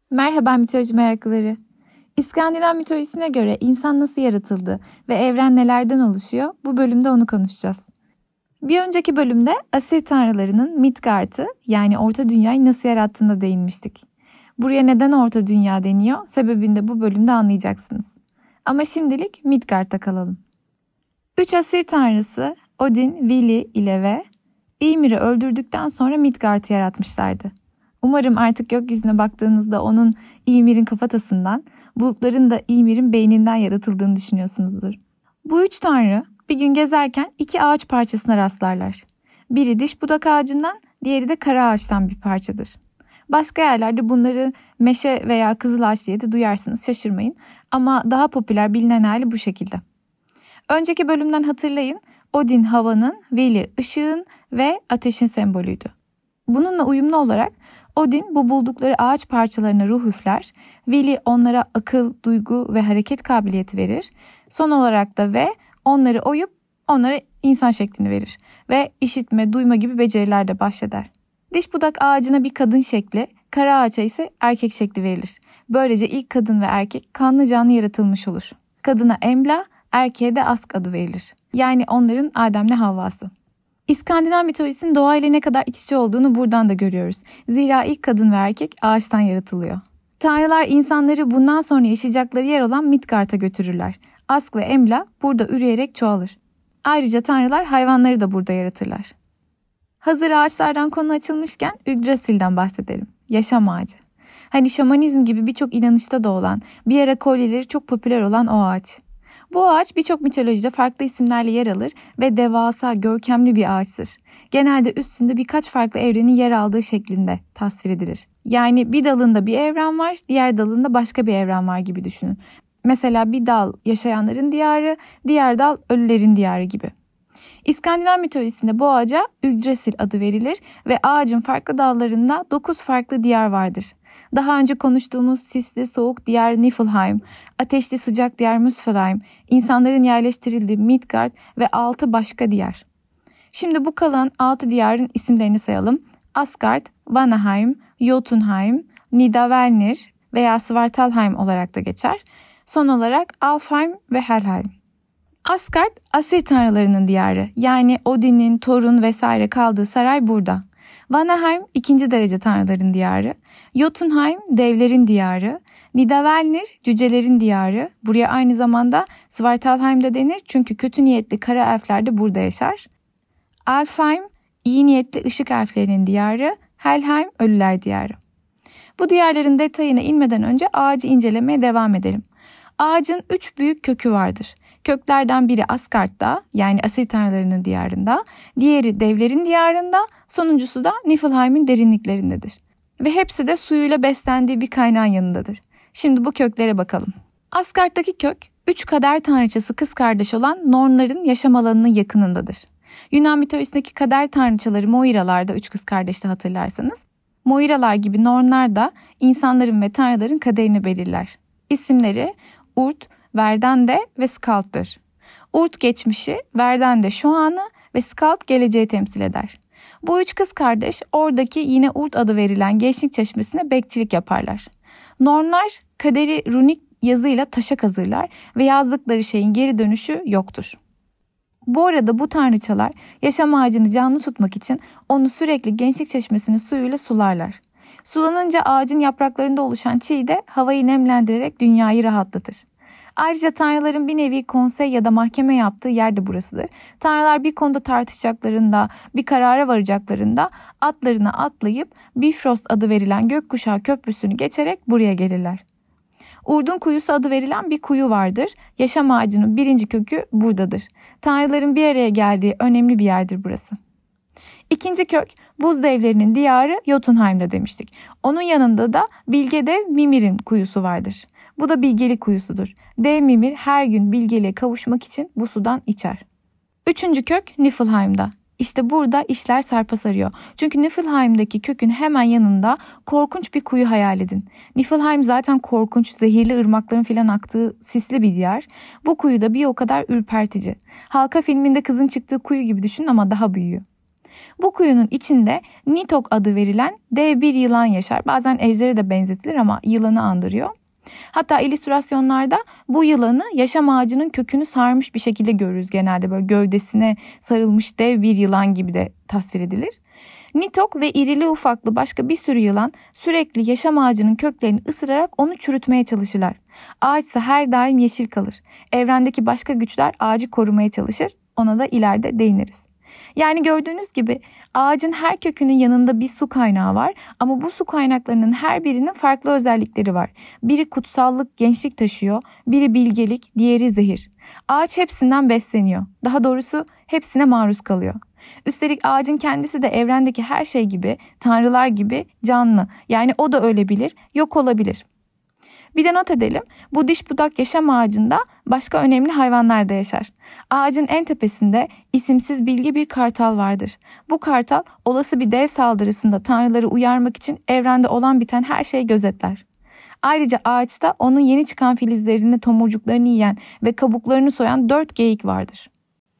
Merhaba mitoloji meraklıları. İskandinav mitolojisine göre insan nasıl yaratıldı ve evren nelerden oluşuyor? Bu bölümde onu konuşacağız. Bir önceki bölümde Asir tanrılarının Midgard'ı yani Orta Dünya'yı nasıl yarattığına değinmiştik. Buraya neden Orta Dünya deniyor? Sebebini de bu bölümde anlayacaksınız. Ama şimdilik Midgard'da kalalım. 3 Asir tanrısı Odin, Vili ile ve Ymir'i öldürdükten sonra Midgard'ı yaratmışlardı. Umarım artık gökyüzüne baktığınızda onun Ymir'in kafatasından, bulutların da Ymir'in beyninden yaratıldığını düşünüyorsunuzdur. Bu 3 tanrı bir gün gezerken 2 ağaç parçasına rastlarlar. Biri diş budak ağacından, diğeri de kara ağaçtan bir parçadır. Başka yerlerde bunları meşe veya kızıl ağaç diye de duyarsınız, şaşırmayın. Ama daha popüler bilinen hali bu şekilde. Önceki bölümden hatırlayın, Odin havanın, Vili ışığın ve ateşin sembolüydü. Bununla uyumlu olarak Odin bu buldukları ağaç parçalarına ruh üfler, Vili onlara akıl, duygu ve hareket kabiliyeti verir. Son olarak da ve onları oyup onlara insan şeklini verir ve işitme, duyma gibi beceriler de bahşeder. Diş budak ağacına bir kadın şekli, kara ağaca ise erkek şekli verilir. Böylece ilk kadın ve erkek kanlı canlı yaratılmış olur. Kadına Embla, erkeğe de Ask adı verilir. Yani onların Adem'le Havvası. İskandinav mitolojisinin doğayla ne kadar iç içe olduğunu buradan da görüyoruz. Zira ilk kadın ve erkek ağaçtan yaratılıyor. Tanrılar insanları bundan sonra yaşayacakları yer olan Midgard'a götürürler. Ask ve Embla burada üreyerek çoğalır. Ayrıca tanrılar hayvanları da burada yaratırlar. Hazır ağaçlardan konu açılmışken Yggdrasil'den bahsedelim. Yaşam ağacı. Hani şamanizm gibi birçok inanışta da olan, bir ara kolyeleri çok popüler olan o ağaç. Bu ağaç birçok mitolojide farklı isimlerle yer alır ve devasa, görkemli bir ağaçtır. Genelde üstünde birkaç farklı evrenin yer aldığı şeklinde tasvir edilir. Yani bir dalında bir evren var, diğer dalında başka bir evren var gibi düşünün. Mesela bir dal yaşayanların diyarı, diğer dal ölülerin diyarı gibi. İskandinav mitolojisinde bu ağaca Yggdrasil adı verilir ve ağacın farklı dallarında 9 farklı diyar vardır. Daha önce konuştuğumuz sisli soğuk diyar Niflheim, ateşli sıcak diyar Muspelheim, insanların yerleştirildiği Midgard ve 6 başka diyar. Şimdi bu kalan 6 diyarın isimlerini sayalım. Asgard, Vanaheim, Jotunheim, Nidavellir veya Svartalheim olarak da geçer. Son olarak Alfheim ve Helheim. Asgard, Asir tanrılarının diyarı, yani Odin'in, Thor'un vesaire kaldığı saray burada. Vanaheim, 2. derece tanrıların diyarı. Jotunheim, devlerin diyarı. Nidavellir, cücelerin diyarı. Buraya aynı zamanda Svartalheim de denir çünkü kötü niyetli kara elfler de burada yaşar. Alfheim, iyi niyetli ışık elflerinin diyarı. Helheim, ölüler diyarı. Bu diyarların detayına inmeden önce ağacı incelemeye devam edelim. Ağacın 3 büyük kökü vardır. Köklerden biri Asgard'da, yani Asir tanrılarının diyarında, diğeri devlerin diyarında, sonuncusu da Niflheim'in derinliklerindedir. Ve hepsi de suyuyla beslendiği bir kaynağın yanındadır. Şimdi bu köklere bakalım. Asgard'daki kök, 3 kader tanrıçası kız kardeş olan Nornların yaşam alanının yakınındadır. Yunan mitolojisindeki kader tanrıçaları Moiralar da 3 kız kardeşti hatırlarsanız. Moiralar gibi Nornlar da insanların ve tanrıların kaderini belirler. İsimleri Urt, Verdande ve Skald'dır. Urt geçmişi, Verdande şu anı ve Skald geleceği temsil eder. Bu 3 kız kardeş oradaki yine Urt adı verilen gençlik çeşmesine bekçilik yaparlar. Nornlar kaderi runik yazıyla taşa kazırlar ve yazdıkları şeyin geri dönüşü yoktur. Bu arada bu tanrıçalar yaşam ağacını canlı tutmak için onu sürekli gençlik çeşmesinin suyuyla sularlar. Sulanınca ağacın yapraklarında oluşan çiğ de havayı nemlendirerek dünyayı rahatlatır. Ayrıca tanrıların bir nevi konsey ya da mahkeme yaptığı yer de burasıdır. Tanrılar bir konuda tartışacaklarında, bir karara varacaklarında atlarına atlayıp Bifrost adı verilen gökkuşağı köprüsünü geçerek buraya gelirler. Urdun kuyusu adı verilen bir kuyu vardır. Yaşam ağacının 1. kökü buradadır. Tanrıların bir araya geldiği önemli bir yerdir burası. 2. kök, buz devlerinin diyarı Jotunheim'de demiştik. Onun yanında da bilge dev Mimir'in kuyusu vardır. Bu da bilgelik kuyusudur. Dev Mimir her gün bilgeliğe kavuşmak için bu sudan içer. 3. kök Niflheim'da. İşte burada işler sarpa sarıyor. Çünkü Niflheim'daki kökün hemen yanında korkunç bir kuyu hayal edin. Niflheim zaten korkunç, zehirli ırmakların filan aktığı sisli bir diyar. Bu kuyu da bir o kadar ürpertici. Halka filminde kızın çıktığı kuyu gibi düşünün ama daha büyüğü. Bu kuyunun içinde Nitok adı verilen dev bir yılan yaşar. Bazen ejdere de benzetilir ama yılanı andırıyor. Hatta illüstrasyonlarda bu yılanı yaşam ağacının kökünü sarmış bir şekilde görürüz genelde. Böyle gövdesine sarılmış dev bir yılan gibi de tasvir edilir. Nitok ve irili ufaklı başka bir sürü yılan sürekli yaşam ağacının köklerini ısırarak onu çürütmeye çalışırlar. Ağaç ise her daim yeşil kalır. Evrendeki başka güçler ağacı korumaya çalışır. Ona da ileride değiniriz. Yani gördüğünüz gibi ağacın her kökünün yanında bir su kaynağı var ama bu su kaynaklarının her birinin farklı özellikleri var. Biri kutsallık, gençlik taşıyor, biri bilgelik, diğeri zehir. Ağaç hepsinden besleniyor. Daha doğrusu hepsine maruz kalıyor. Üstelik ağacın kendisi de evrendeki her şey gibi, tanrılar gibi canlı. Yani o da ölebilir, yok olabilir. Bir de not edelim, bu diş budak yaşam ağacında başka önemli hayvanlar da yaşar. Ağacın en tepesinde isimsiz bilge bir kartal vardır. Bu kartal olası bir dev saldırısında tanrıları uyarmak için evrende olan biten her şeyi gözetler. Ayrıca ağaçta onun yeni çıkan filizlerini, tomurcuklarını yiyen ve kabuklarını soyan 4 geyik vardır.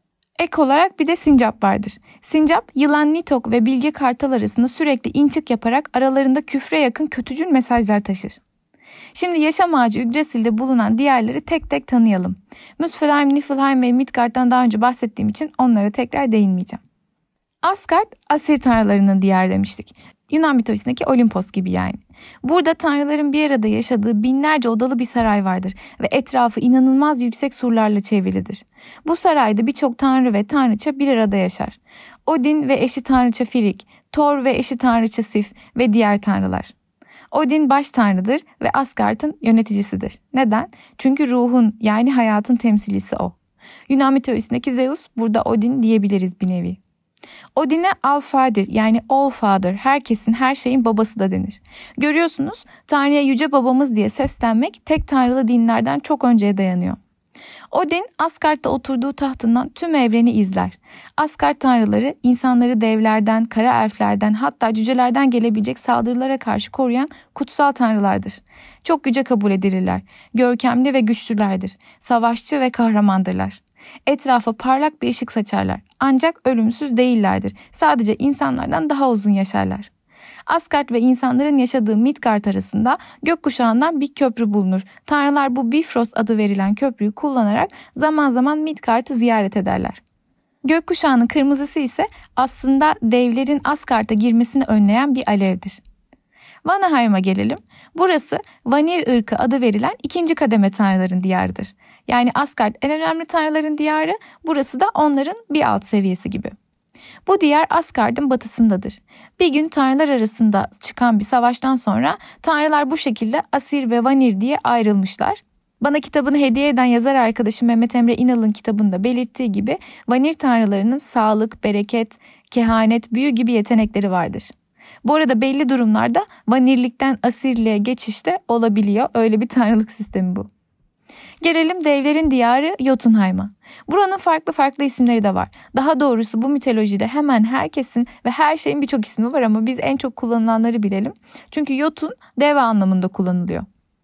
Ek olarak bir de sincap vardır. Sincap, yılan Nitok ve bilge kartal arasında sürekli inçik yaparak aralarında küfre yakın kötücül mesajlar taşır. Şimdi yaşam ağacı Yggdrasil'de bulunan diğerleri tek tek tanıyalım. Muspelheim, Niflheim ve Midgard'dan daha önce bahsettiğim için onlara tekrar değinmeyeceğim. Asgard, Asir tanrılarının diyarı demiştik. Yunan mitolojisindeki Olimpos gibi yani. Burada tanrıların bir arada yaşadığı binlerce odalı bir saray vardır ve etrafı inanılmaz yüksek surlarla çevrilidir. Bu sarayda birçok tanrı ve tanrıça bir arada yaşar. Odin ve eşi tanrıça Frigg, Thor ve eşi tanrıça Sif ve diğer tanrılar. Odin baş tanrıdır ve Asgard'ın yöneticisidir. Neden? Çünkü ruhun yani hayatın temsilcisi o. Yunan mitolojisindeki Zeus burada Odin diyebiliriz bir nevi. Odin'e Allfather yani All Father, herkesin her şeyin babası da denir. Görüyorsunuz Tanrı'ya yüce babamız diye seslenmek tek tanrılı dinlerden çok önceye dayanıyor. Odin Asgard'da oturduğu tahtından tüm evreni izler. Asgard tanrıları insanları devlerden, kara elflerden hatta cücelerden gelebilecek saldırılara karşı koruyan kutsal tanrılardır. Çok yüce kabul edilirler. Görkemli ve güçlülerdir. Savaşçı ve kahramandırlar. Etrafa parlak bir ışık saçarlar. Ancak ölümsüz değillerdir. Sadece insanlardan daha uzun yaşarlar. Asgard ve insanların yaşadığı Midgard arasında gökkuşağından bir köprü bulunur. Tanrılar bu Bifrost adı verilen köprüyü kullanarak zaman zaman Midgard'ı ziyaret ederler. Gökkuşağının kırmızısı ise aslında devlerin Asgard'a girmesini önleyen bir alevdir. Vanaheim'a gelelim. Burası Vanir ırkı adı verilen ikinci kademe tanrıların diyarıdır. Yani Asgard en önemli tanrıların diyarı, burası da onların bir alt seviyesi gibi. Bu diyar Asgard'ın batısındadır. Bir gün tanrılar arasında çıkan bir savaştan sonra tanrılar bu şekilde Asir ve Vanir diye ayrılmışlar. Bana kitabını hediye eden yazar arkadaşım Mehmet Emre İnal'ın kitabında belirttiği gibi Vanir tanrılarının sağlık, bereket, kehanet, büyü gibi yetenekleri vardır. Bu arada belli durumlarda Vanirlikten Asirliğe geçiş de olabiliyor. Öyle bir tanrılık sistemi bu. Gelelim devlerin diyarı Jotunheim'a. Buranın farklı isimleri de var. Daha doğrusu bu mitolojide hemen herkesin ve her şeyin birçok ismi var ama biz en çok kullanılanları bilelim. Çünkü Jotun dev anlamında kullanılıyor.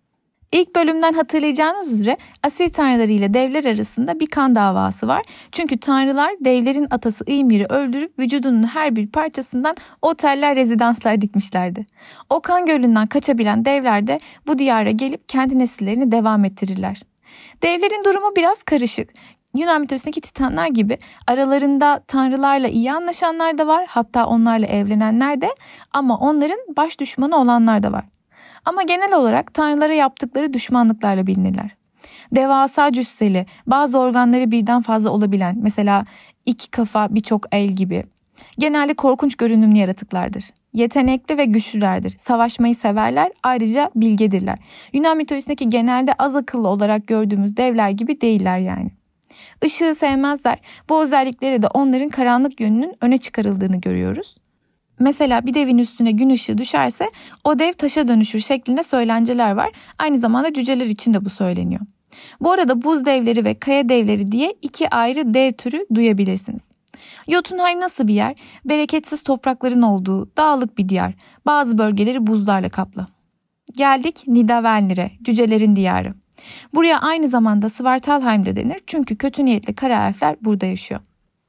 İlk bölümden hatırlayacağınız üzere Asir tanrıları ile devler arasında bir kan davası var. Çünkü tanrılar devlerin atası Ymir'i öldürüp vücudunun her bir parçasından oteller, rezidanslar dikmişlerdi. O kan gölünden kaçabilen devler de bu diyara gelip kendi nesillerini devam ettirirler. Devlerin durumu biraz karışık. Yunan mitolojisindeki Titanlar gibi aralarında tanrılarla iyi anlaşanlar da var. Hatta onlarla evlenenler de, ama onların baş düşmanı olanlar da var. Ama genel olarak tanrılara yaptıkları düşmanlıklarla bilinirler. Devasa cüsseli, bazı organları birden fazla olabilen, mesela 2 kafa birçok el gibi. Genelde korkunç görünümlü yaratıklardır. Yetenekli ve güçlülerdir. Savaşmayı severler, ayrıca bilgedirler. Yunan mitolojisindeki genelde az akıllı olarak gördüğümüz devler gibi değiller yani. Işığı sevmezler. Bu özellikleri de onların karanlık yönünün öne çıkarıldığını görüyoruz. Mesela bir devin üstüne gün ışığı düşerse o dev taşa dönüşür şeklinde söylenceler var. Aynı zamanda cüceler için de bu söyleniyor. Bu arada buz devleri ve kaya devleri diye 2 ayrı dev türü duyabilirsiniz. Jotunheim nasıl bir yer? Bereketsiz toprakların olduğu dağlık bir diyar. Bazı bölgeleri buzlarla kaplı. Geldik Nidavelnir'e, cücelerin diyarı. Buraya aynı zamanda Svartalheim de denir çünkü kötü niyetli kara elfler burada yaşıyor.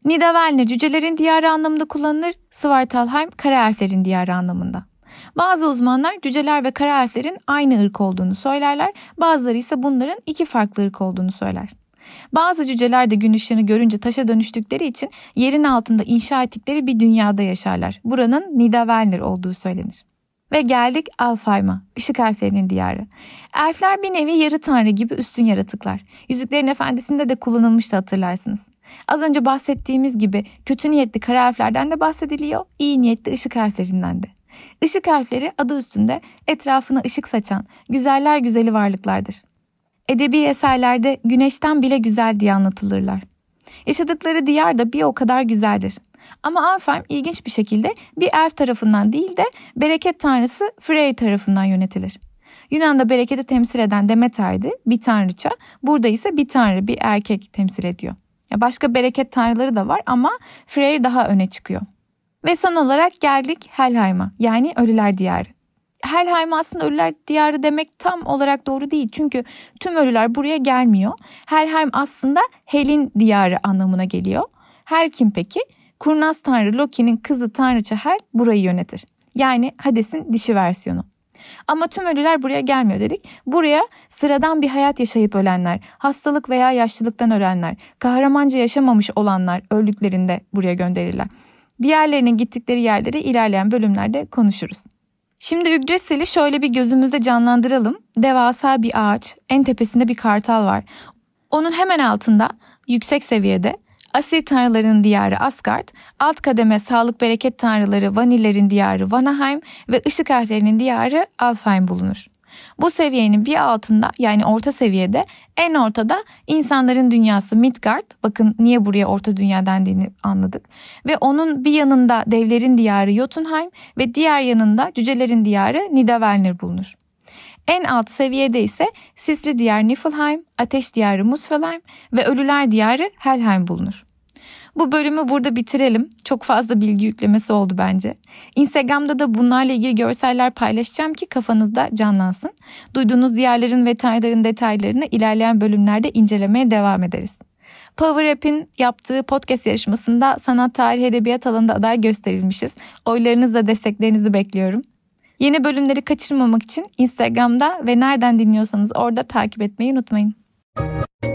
Nidavellir cücelerin diyarı anlamında kullanılır, Svartalheim kara elflerin diyarı anlamında. Bazı uzmanlar cüceler ve kara elflerin aynı ırk olduğunu söylerler, bazıları ise bunların iki farklı ırk olduğunu söyler. Bazı cüceler de gün ışığını görünce taşa dönüştükleri için yerin altında inşa ettikleri bir dünyada yaşarlar. Buranın Nidavellir olduğu söylenir. Ve geldik Alfheim'a, ışık elflerinin diyarı. Elfler bir nevi yarı tanrı gibi üstün yaratıklar. Yüzüklerin Efendisi'nde de kullanılmıştı, hatırlarsınız. Az önce bahsettiğimiz gibi kötü niyetli kara elflerden de bahsediliyor, iyi niyetli ışık elflerinden de. Işık elfleri adı üstünde etrafına ışık saçan, güzeller güzeli varlıklardır. Edebi eserlerde güneşten bile güzel diye anlatılırlar. Yaşadıkları diyar da bir o kadar güzeldir. Ama Alfheim ilginç bir şekilde bir elf tarafından değil de bereket tanrısı Freyr tarafından yönetilir. Yunan'da bereketi temsil eden Demeter'di, bir tanrıça. Burada ise bir tanrı, bir erkek temsil ediyor. Başka bereket tanrıları da var ama Freyr daha öne çıkıyor. Ve son olarak geldik Helheim'a, yani Ölüler Diyarı. Helheim aslında Ölüler Diyarı demek tam olarak doğru değil. Çünkü tüm ölüler buraya gelmiyor. Helheim aslında Hel'in diyarı anlamına geliyor. Hel kim peki? Kurnaz tanrı Loki'nin kızı tanrıça Hel burayı yönetir. Yani Hades'in dişi versiyonu. Ama tüm ölüler buraya gelmiyor dedik. Buraya sıradan bir hayat yaşayıp ölenler, hastalık veya yaşlılıktan ölenler, kahramanca yaşamamış olanlar öldüklerinde buraya gönderirler. Diğerlerinin gittikleri yerleri ilerleyen bölümlerde konuşuruz. Şimdi Yggdrasil'i şöyle bir gözümüzde canlandıralım. Devasa bir ağaç, en tepesinde bir kartal var. Onun hemen altında, yüksek seviyede Asir tanrılarının diyarı Asgard, alt kademe sağlık bereket tanrıları Vanillerin diyarı Vanaheim ve ışık elflerinin diyarı Alfheim bulunur. Bu seviyenin bir altında, yani orta seviyede, en ortada insanların dünyası Midgard. Bakın niye buraya orta dünya dendiğini anladık. Ve onun bir yanında devlerin diyarı Jotunheim ve diğer yanında cücelerin diyarı Nidavellir bulunur. En alt seviyede ise sisli diyar Niflheim, ateş diyarı Muspelheim ve ölüler diyarı Helheim bulunur. Bu bölümü burada bitirelim. Çok fazla bilgi yüklemesi oldu bence. Instagram'da da bunlarla ilgili görseller paylaşacağım ki kafanızda canlansın. Duyduğunuz diyarların ve tanrıların detaylarını ilerleyen bölümlerde incelemeye devam ederiz. Power App'in yaptığı podcast yarışmasında sanat, tarih, edebiyat alanında aday gösterilmişiz. Oylarınızla desteklerinizi bekliyorum. Yeni bölümleri kaçırmamak için Instagram'da ve nereden dinliyorsanız orada takip etmeyi unutmayın.